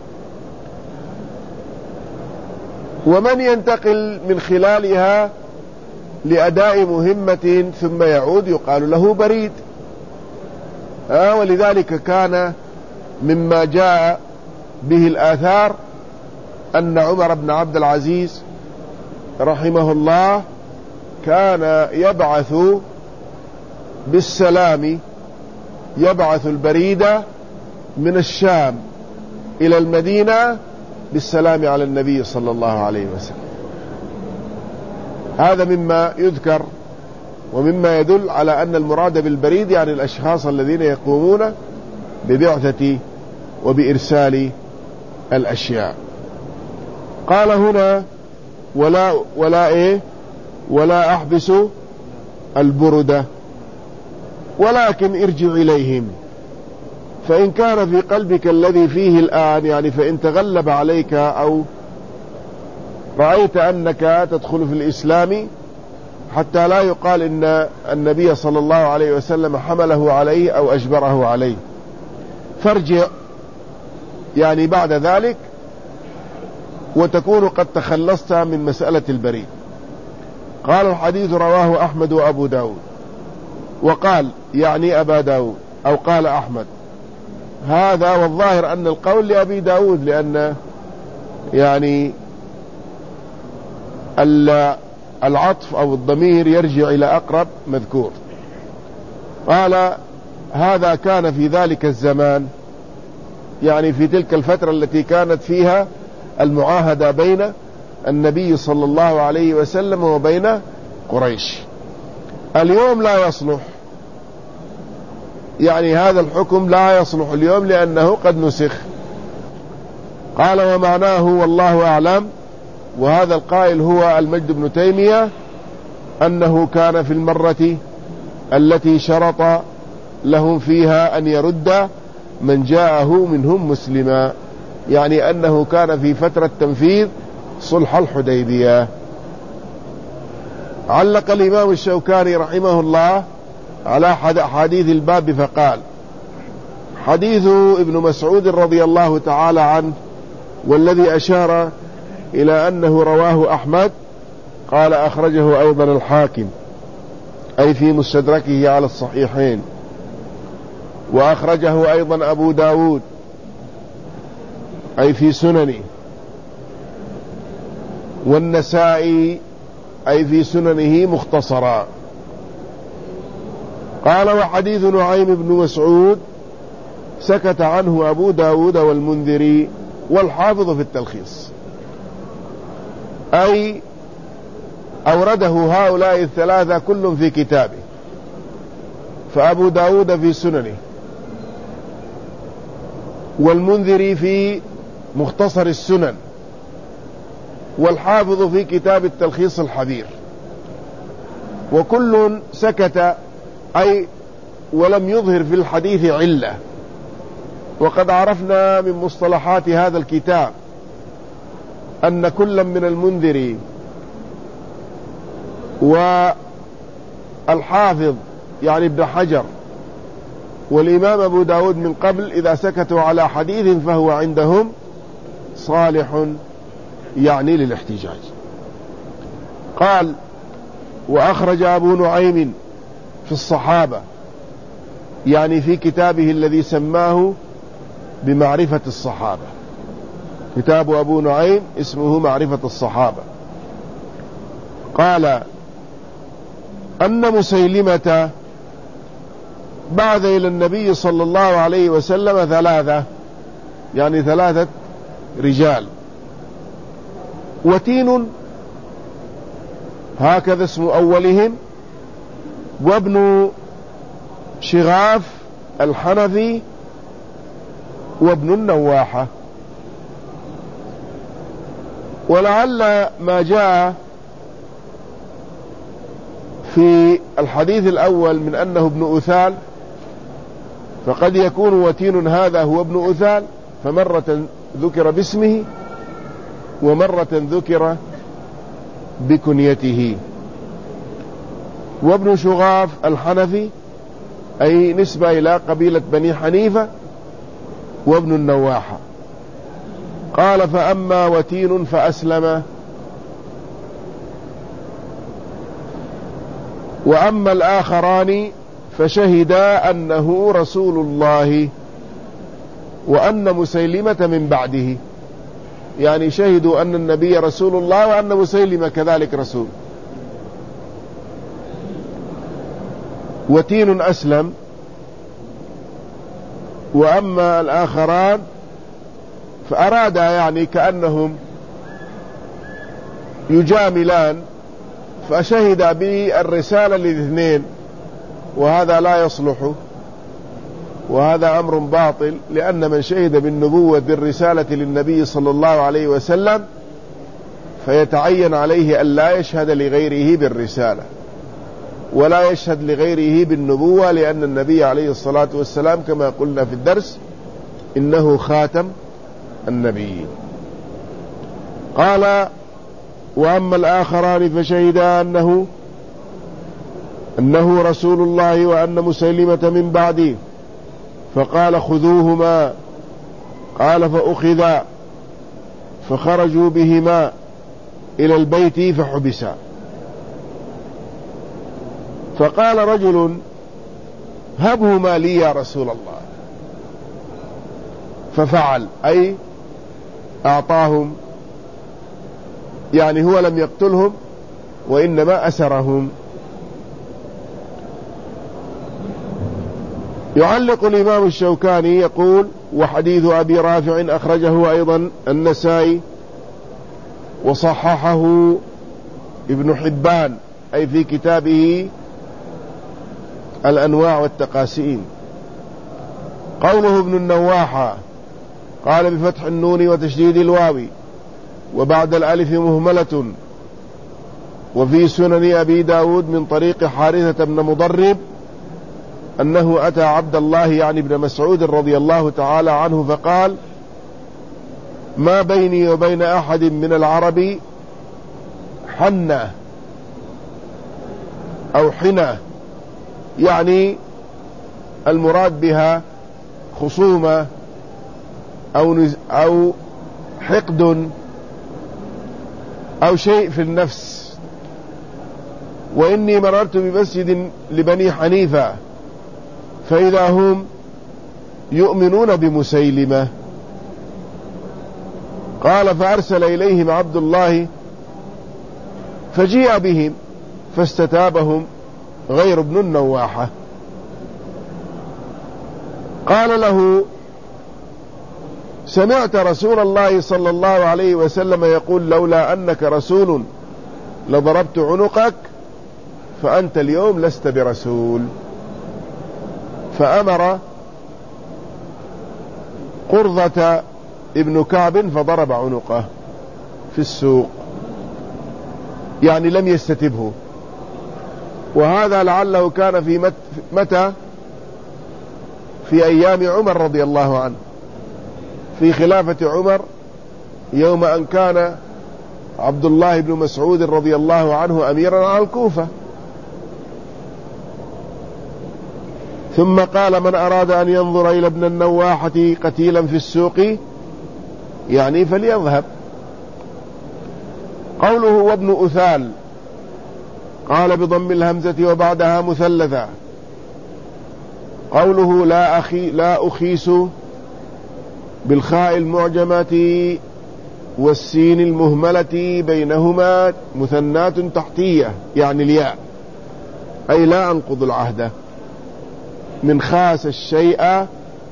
ومن ينتقل من خلالها لأداء مهمة ثم يعود يقال له بريد. آه ولذلك كان مما جاء به الآثار أن عمر بن عبد العزيز رحمه الله كان يبعث بالسلام، يبعث البريد من الشام إلى المدينة بالسلام على النبي صلى الله عليه وسلم. هذا مما يذكر ومما يدل على أن المراد بالبريد يعني الأشخاص الذين يقومون ببعثة وبإرسال الأشياء. قال هنا ولا ولا إيه ولا أحبس البردة، ولكن ارجع إليهم فإن كان في قلبك الذي فيه الآن، يعني فإن تغلب عليك أو رأيت أنك تدخل في الإسلام، حتى لا يقال إن النبي صلى الله عليه وسلم حمله عليه أو أجبره عليه، فارجع يعني بعد ذلك وتكون قد تخلصت من مسألة البريد. قال الحديث رواه أحمد وأبو داود، وقال يعني أبا داود أو قال أحمد، هذا والظاهر أن القول لأبي داود، لأن يعني العطف أو الضمير يرجع إلى أقرب مذكور. قال هذا كان في ذلك الزمان، يعني في تلك الفترة التي كانت فيها المعاهدة بين النبي صلى الله عليه وسلم وبين قريش. اليوم لا يصلح، يعني هذا الحكم لا يصلح اليوم لأنه قد نسخ. قال ومعناه والله أعلم، وهذا القائل هو المجد بن تيمية، أنه كان في المرة التي شرط لهم فيها أن يرد من جاءه منهم مسلما، يعني أنه كان في فترة تنفيذ صلح الحديبية. علق الإمام الشوكاني رحمه الله على حديث الباب فقال: حديث ابن مسعود رضي الله تعالى عنه والذي أشار إلى أنه رواه أحمد، قال أخرجه أيضا الحاكم أي في مستدركه على الصحيحين، وأخرجه أيضا أبو داود أي في سننه، والنسائي أي في سننه مختصرا. قال وحديث نعيم بن مسعود سكت عنه أبو داود والمنذري والحافظ في التلخيص، أي أورده هؤلاء الثلاثة كل في كتابه، فأبو داود في سننه، والمنذري في مختصر السنن، والحافظ في كتاب التلخيص الحبير، وكل سكت أي ولم يظهر في الحديث علة. وقد عرفنا من مصطلحات هذا الكتاب أن كل من المنذري والحافظ يعني ابن حجر والإمام أبو داود من قبل إذا سكتوا على حديث فهو عندهم صالح يعني للاحتجاج. قال وأخرج أبو نعيم في الصحابة، يعني في كتابه الذي سماه بمعرفة الصحابة، كتاب أبو نعيم اسمه معرفة الصحابة. قال أن مسيلمة بعث إلى النبي صلى الله عليه وسلم ثلاثة، يعني ثلاثة رجال. وتين هكذا اسم أولهم، وابن شغاف الحنفي، وابن النواحة. ولعل ما جاء في الحديث الأول من أنه ابن أثال، فقد يكون وتين هذا هو ابن أثال، فمرة ذكر باسمه ومرة ذكر بكنيته. وابن شغاف الحنفي أي نسبة إلى قبيلة بني حنيفة، وابن النواحة. قال: فأما وتين فأسلم، وأما الآخران فشهدا أنه رسول الله وأن مسيلمة من بعده، يعني شهدوا أن النبي رسول الله وأن مسيلمة كذلك رسول. وتين أسلم، وأما الآخران فأراد يعني كأنهم يجاملان، فشهد بالرسالة للاثنين، وهذا لا يصلح، وهذا أمر باطل، لأن من شهد بالنبوة بالرسالة للنبي صلى الله عليه وسلم فيتعين عليه أن لا يشهد لغيره بالرسالة ولا يشهد لغيره بالنبوة، لأن النبي عليه الصلاة والسلام كما قلنا في الدرس إنه خاتم النبيين. قال: وأما الآخران فشهدا أنه أنه رسول الله وأن مسيلمة من بعده، فقال: خذوهما. قال: فأخذا، فخرجوا بهما إلى البيت فحبسا. فقال رجل: هبهما لي يا رسول الله. ففعل، أي أعطاهم، يعني هو لم يقتلهم وإنما أسرهم. يعلق الإمام الشوكاني يقول: وحديث أبي رافع أخرجه أيضا النسائي وصححه ابن حبان، أي في كتابه الأنواع والتقاسيم. قوله ابن النواحة قال: بفتح النون وتشديد الواو وبعد الألف مهملة. وفي سنن أبي داود من طريق حارثة بن مضرب أنه أتى عبد الله يعني ابن مسعود رضي الله تعالى عنه فقال: ما بيني وبين أحد من العرب حنة أو حنة، يعني المراد بها خصومة أو, أو حقد أو شيء في النفس. وإني مررت بمسجد لبني حنيفة فإذا هم يؤمنون بمسيلمة. قال: فأرسل إليهم عبد الله فجيء بهم فاستتابهم غير ابن النواحة. قال له: سمعت رسول الله صلى الله عليه وسلم يقول: لولا أنك رسول لضربت عنقك، فأنت اليوم لست برسول. فأمر قرظة ابن كعب فضرب عنقه في السوق، يعني لم يستتبه. وهذا لعله كان في مت متى في أيام عمر رضي الله عنه، في خلافة عمر، يوم أن كان عبد الله بن مسعود رضي الله عنه أميرا على الكوفة. ثم قال: من أراد أن ينظر إلى ابن النواحة قتيلا في السوق يعني فليذهب. قوله: وابن أثال، قال بضم الهمزة وبعدها مثلثة. قوله: لا أخي لا أخيس بالخاء المعجمة والسين المهملة بينهما مثنات تحتية، يعني الياء، أي لا أنقض العهد. من خاس الشيء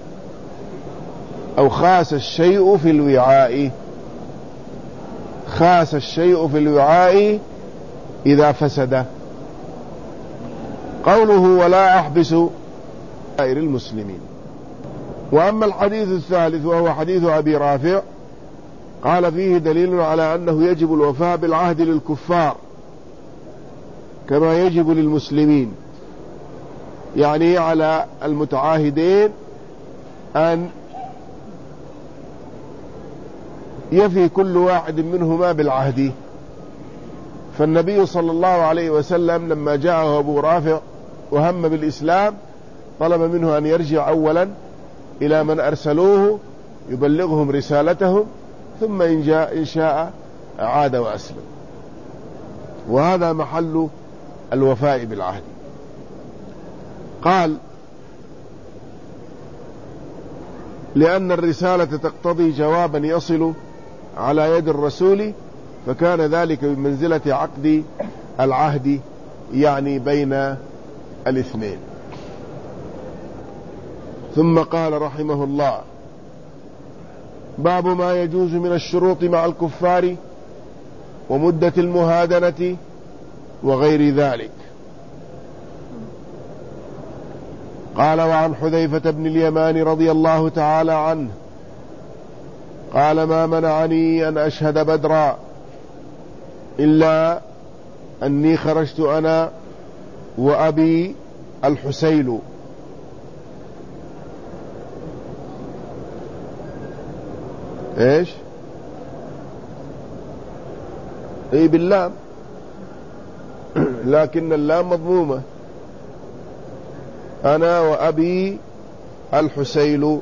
أو خاس الشيء في الوعاء، خاس الشيء في الوعاء إذا فسد. قوله ولا أحبس سائر المسلمين. وأما الحديث الثالث وهو حديث أبي رافع قال فيه دليل على أنه يجب الوفاء بالعهد للكفار كما يجب للمسلمين، يعني على المتعاهدين أن يفي كل واحد منهما بالعهد. فالنبي صلى الله عليه وسلم لما جاءه أبو رافع وهم بالإسلام طلب منه أن يرجع أولا إلى من أرسلوه يبلغهم رسالتهم، ثم إن جاء إن شاء عاد وأسلم. وهذا محل الوفاء بالعهد. قال لأن الرسالة تقتضي جوابا يصل على يد الرسول، فكان ذلك بمنزلة عقد العهد يعني بين الاثنين. ثم قال رحمه الله باب ما يجوز من الشروط مع الكفار ومدة المهادنة وغير ذلك. قال وعن حذيفة بن اليمان رضي الله تعالى عنه قال ما منعني أن أشهد بدرا إلا أني خرجت أنا وأبي الحسيل. إيش؟ إيه باللام، لكن اللام مضمومة. أنا وأبي الحسيل.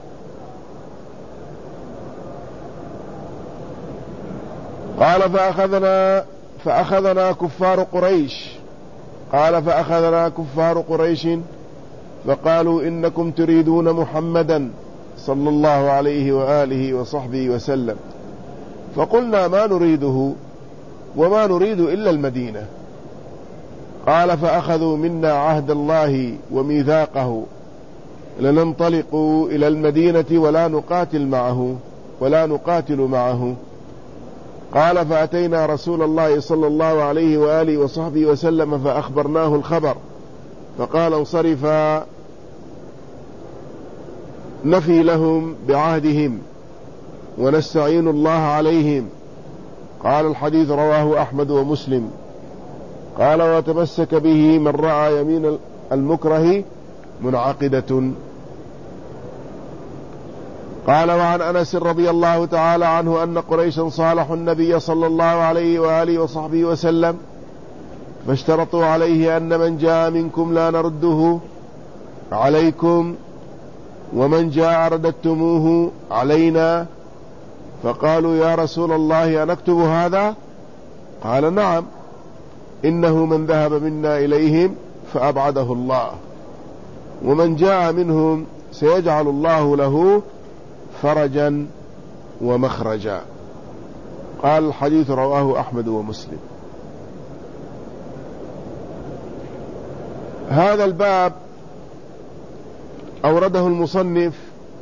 قال فأخذنا فأخذنا كفار قريش قال فأخذنا كفار قريش فقالوا إنكم تريدون محمدا صلى الله عليه وآله وصحبه وسلم، فقلنا ما نريده وما نريد إلا المدينة. قال فأخذوا منا عهد الله وميثاقه لننطلق إلى المدينة ولا نقاتل معه ولا نقاتل معه. قال فأتينا رسول الله صلى الله عليه وآله وصحبه وسلم فأخبرناه الخبر، فقال انصرفا نفي لهم بعهدهم ونستعين الله عليهم. قال الحديث رواه أحمد ومسلم. قال وتمسك به من رأى يمين المكره منعقدة. قال وعن أنس رضي الله تعالى عنه أن قريشا صالحوا النبي صلى الله عليه وآله وصحبه وسلم فاشترطوا عليه أن من جاء منكم لا نرده عليكم ومن جاء رددتموه علينا. فقالوا يا رسول الله أنكتب هذا؟ قال نعم، إنه من ذهب منا إليهم فأبعده الله، ومن جاء منهم سيجعل الله له فرجا ومخرجا. قال الحديث رواه أحمد ومسلم. هذا الباب أورده المصنف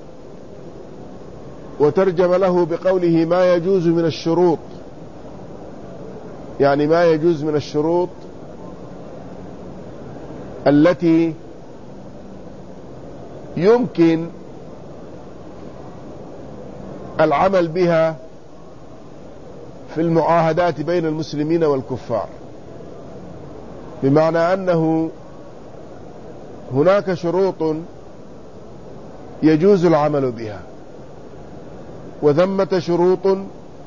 وترجم له بقوله ما يجوز من الشروط، يعني ما يجوز من الشروط التي يمكن العمل بها في المعاهدات بين المسلمين والكفار، بمعنى أنه هناك شروط يجوز العمل بها وثمة شروط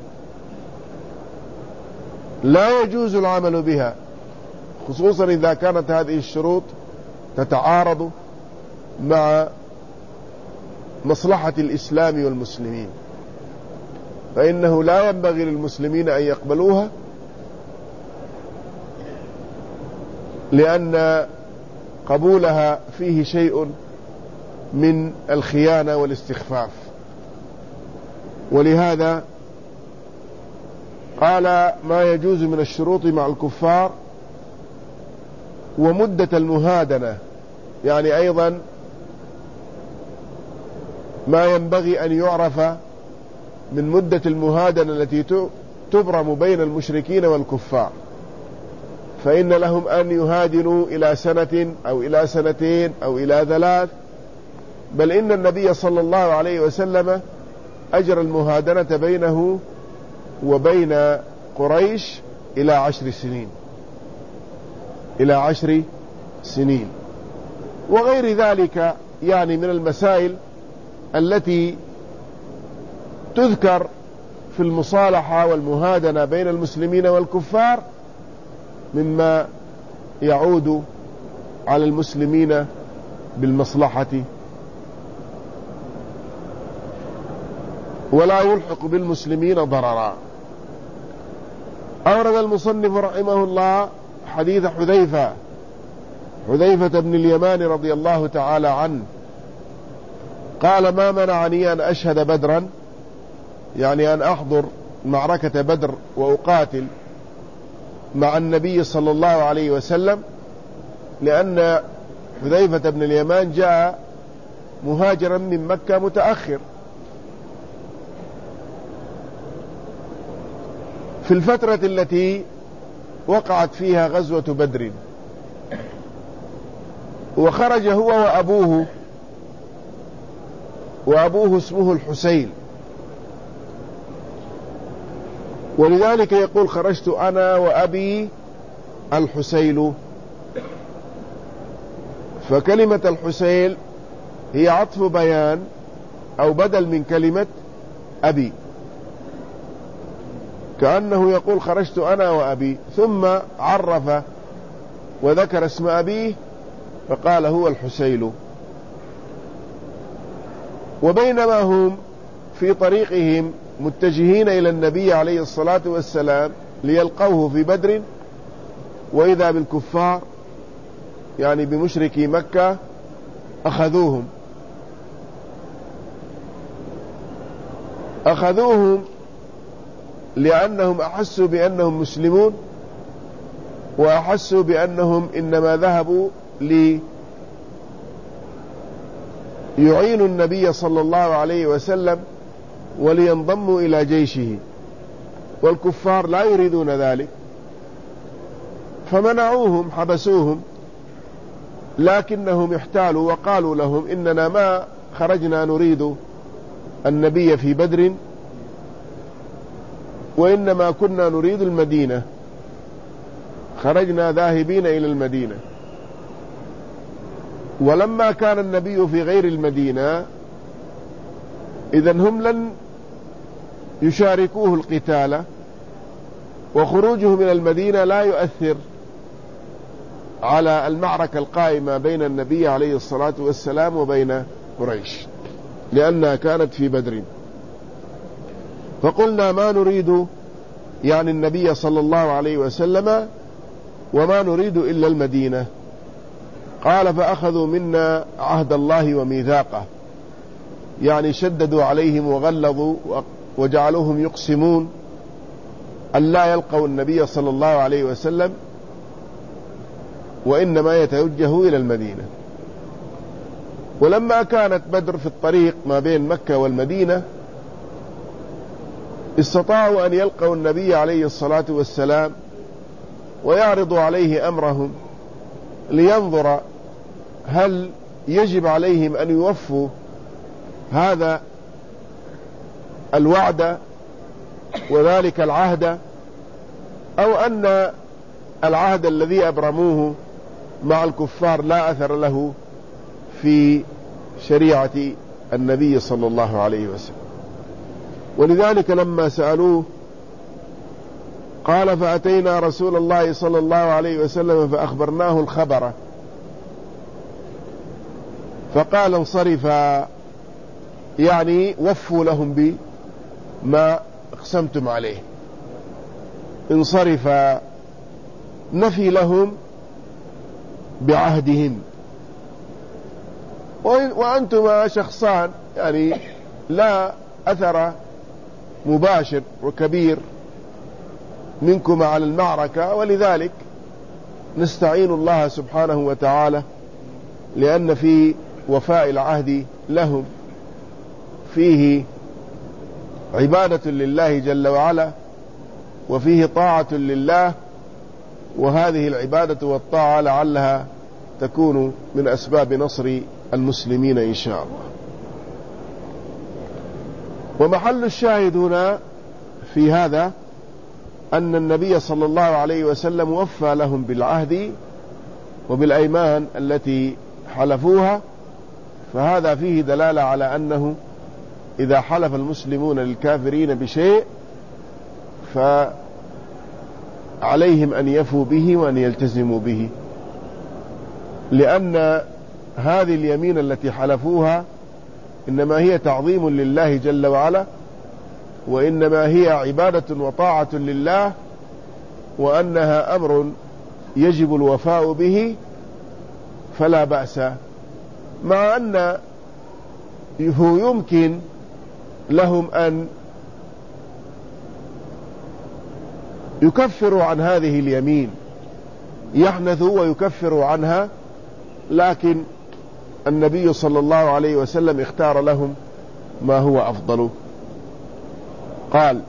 لا يجوز العمل بها، خصوصا إذا كانت هذه الشروط تتعارض مع مصلحة الإسلام والمسلمين، فإنه لا ينبغي للمسلمين أن يقبلوها، لأن قبولها فيه شيء من الخيانة والاستخفاف. ولهذا قال ما يجوز من الشروط مع الكفار ومدة المهادنة، يعني أيضا ما ينبغي أن يعرف من مدة المهادنة التي تبرم بين المشركين والكفار، فإن لهم أن يهادنوا إلى سنة أو إلى سنتين أو إلى ثلاث، بل إن النبي صلى الله عليه وسلم أجرى المهادنة بينه وبين قريش إلى عشر سنين إلى عشر سنين وغير ذلك، يعني من المسائل التي تذكر في المصالحة والمهادنة بين المسلمين والكفار مما يعود على المسلمين بالمصلحة ولا يلحق بالمسلمين ضررا. أورد المصنف رحمه الله حديث حذيفة حذيفة بن اليمان رضي الله تعالى عنه قال: ما منعني أن أشهد بدرا، يعني أن أحضر معركة بدر وأقاتل مع النبي صلى الله عليه وسلم، لأن حذيفة بن اليمان جاء مهاجرا من مكة متأخر في الفترة التي وقعت فيها غزوة بدر، وخرج هو وأبوه وأبوه اسمه الحسين، ولذلك يقول: خرجت أنا وأبي الحسين. فكلمة الحسين هي عطف بيان أو بدل من كلمة أبي، كأنه يقول: خرجت أنا وأبي، ثم عرف وذكر اسم أبيه فقال: هو الحسين. وبينما هم في طريقهم متجهين إلى النبي عليه الصلاة والسلام ليلقوه في بدر، وإذا بالكفار يعني بمشركي مكة أخذوهم أخذوهم لأنهم أحسوا بأنهم مسلمون، وأحسوا بأنهم إنما ذهبوا ليعينوا النبي صلى الله عليه وسلم ولينضموا إلى جيشه، والكفار لا يريدون ذلك، فمنعوهم حبسوهم، لكنهم احتالوا وقالوا لهم: إننا ما خرجنا نريد النبي في بدر، وإنما كنا نريد المدينة، خرجنا ذاهبين إلى المدينة. ولما كان النبي في غير المدينة إذن هم لن يشاركوه القتال، وخروجه من المدينة لا يؤثر على المعركة القائمة بين النبي عليه الصلاة والسلام وبين قريش، لأنها كانت في بدر. فقلنا: ما نريد يعني النبي صلى الله عليه وسلم، وما نريد إلا المدينة. قال: فأخذوا منا عهد الله وميثاقه، يعني شددوا عليهم وغلظوا وجعلوهم يقسمون أن لا يلقوا النبي صلى الله عليه وسلم، وإنما يتوجهوا إلى المدينة. ولما كانت بدر في الطريق ما بين مكة والمدينة استطاعوا أن يلقوا النبي عليه الصلاة والسلام ويعرضوا عليه أمرهم لينظر هل يجب عليهم أن يوفوا هذا الوعد وذلك العهد، أو أن العهد الذي أبرموه مع الكفار لا أثر له في شريعة النبي صلى الله عليه وسلم. ولذلك لما سألوه قال: فأتينا رسول الله صلى الله عليه وسلم فأخبرناه الخبر، فقال: انصرفا، يعني وفوا لهم بما اقسمتم عليه، انصرفا، نفي لهم بعهدهم، وأنتما شخصان يعني لا أثر مباشر وكبير منكم على المعركة، ولذلك نستعين الله سبحانه وتعالى، لأن في وفاء العهد لهم فيه عبادة لله جل وعلا، وفيه طاعة لله، وهذه العبادة والطاعة لعلها تكون من أسباب نصر المسلمين إن شاء الله. ومحل الشاهد هنا في هذا أن النبي صلى الله عليه وسلم وفى لهم بالعهد وبالأيمان التي حلفوها، فهذا فيه دلالة على أنه إذا حلف المسلمون للكافرين بشيء فعليهم أن يفوا به وأن يلتزموا به، لأن هذه اليمين التي حلفوها إنما هي تعظيم لله جل وعلا، وإنما هي عبادة وطاعة لله، وأنها أمر يجب الوفاء به، فلا بأس. مع أن يمكن لهم أن يكفروا عن هذه اليمين، يحنثوا ويكفروا عنها، لكن النبي صلى الله عليه وسلم اختار لهم ما هو أفضل. قال: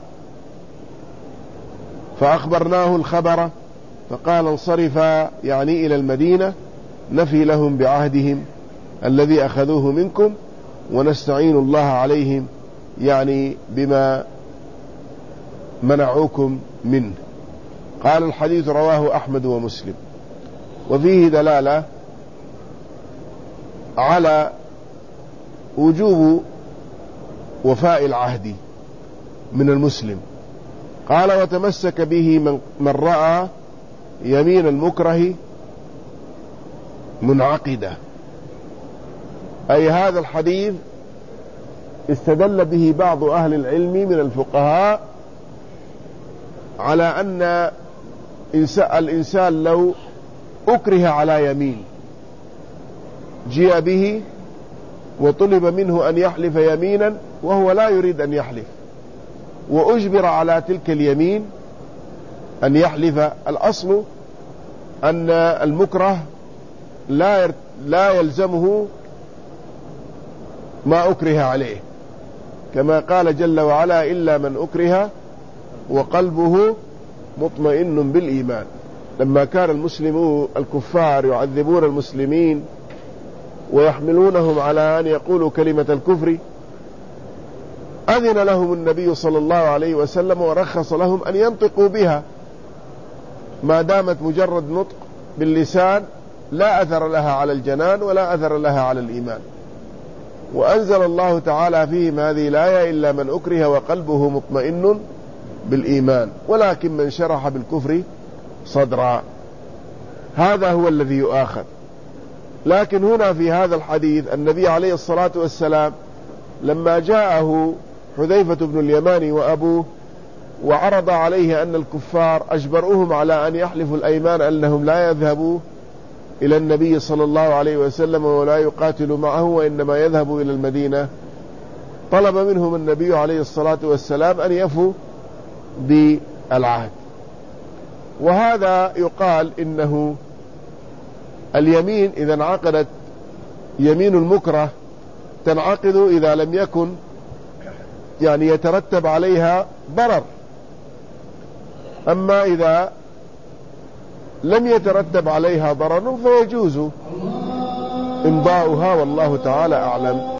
فأخبرناه الخبر فقال: انصرفا، يعني إلى المدينة، نفي لهم بعهدهم الذي أخذوه منكم، ونستعين الله عليهم، يعني بما منعوكم منه. قال: الحديث رواه أحمد ومسلم. وفيه دلالة على وجوب وفاء العهد من المسلم. قال: وتمسك به من, من رأى يمين المكره منعقدة. أي هذا الحديث استدل به بعض أهل العلم من الفقهاء على أن الإنسان لو أكره على يمين، جاء به وطلب منه أن يحلف يمينا وهو لا يريد أن يحلف، وأجبر على تلك اليمين أن يحلف، الأصل أن المكره لا لا يلزمه ما أكره عليه، كما قال جل وعلا: إلا من أكره وقلبه مطمئن بالإيمان. لما كان المسلمون الكفار يعذبون المسلمين ويحملونهم على أن يقولوا كلمة الكفر، أذن لهم النبي صلى الله عليه وسلم ورخص لهم أن ينطقوا بها، ما دامت مجرد نطق باللسان لا أثر لها على الجنان ولا أثر لها على الإيمان. وأنزل الله تعالى فيهم هذه الآية: إلا من أكره وقلبه مطمئن بالإيمان، ولكن من شرح بالكفر صدرا. هذا هو الذي يؤاخذ. لكن هنا في هذا الحديث النبي عليه الصلاة والسلام لما جاءه حذيفة بن اليمان وأبوه وعرض عليه أن الكفار أجبروهم على أن يحلفوا الأيمان أنهم لا يذهبوا إلى النبي صلى الله عليه وسلم ولا يقاتلوا معه وإنما يذهبوا إلى المدينة، طلب منهم النبي عليه الصلاة والسلام أن يفوا بالعهد. وهذا يقال إنه اليمين إذا انعقدت، يمين المكره تنعقد إذا لم يكن يعني يترتب عليها ضرر، أما إذا لم يترتب عليها ضرر فيجوز إمضاؤها، والله تعالى أعلم.